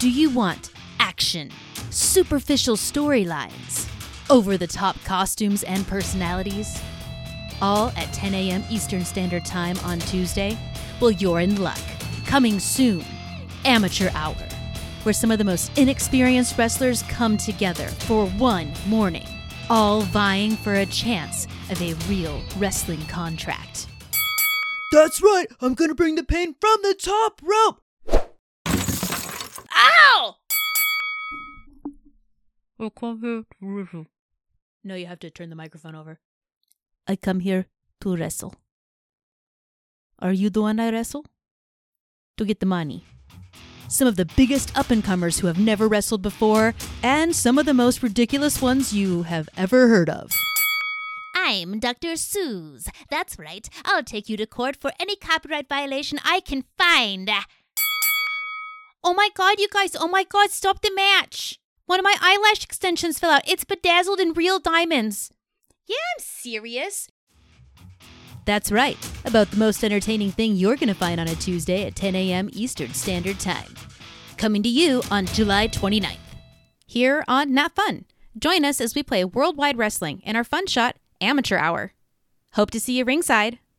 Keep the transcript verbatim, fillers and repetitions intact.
Do you want action, superficial storylines, over-the-top costumes and personalities? All at ten a.m. Eastern Standard Time on Tuesday? Well, you're in luck. Coming soon, Amateur Hour, where some of the most inexperienced wrestlers come together for one morning, all vying for a chance of a real wrestling contract. That's right, I'm gonna bring the pain from the top rope! Ow! I come here to wrestle. No, you have to turn the microphone over. I come here to wrestle. Are you the one I wrestle? To get the money. Some of the biggest up-and-comers who have never wrestled before, and some of the most ridiculous ones you have ever heard of. I'm Doctor Seuss. That's right. I'll take you to court for any copyright violation I can find. Oh my god, you guys. Oh my god, stop the match. One of my eyelash extensions fell out. It's bedazzled in real diamonds. Yeah, I'm serious. That's right. About the most entertaining thing you're going to find on a Tuesday at ten a.m. Eastern Standard Time. Coming to you on July twenty-ninth. Here on Not Fun. Join us as we play Worldwide Wrestling in our fun shot, Amateur Hour. Hope to see you ringside.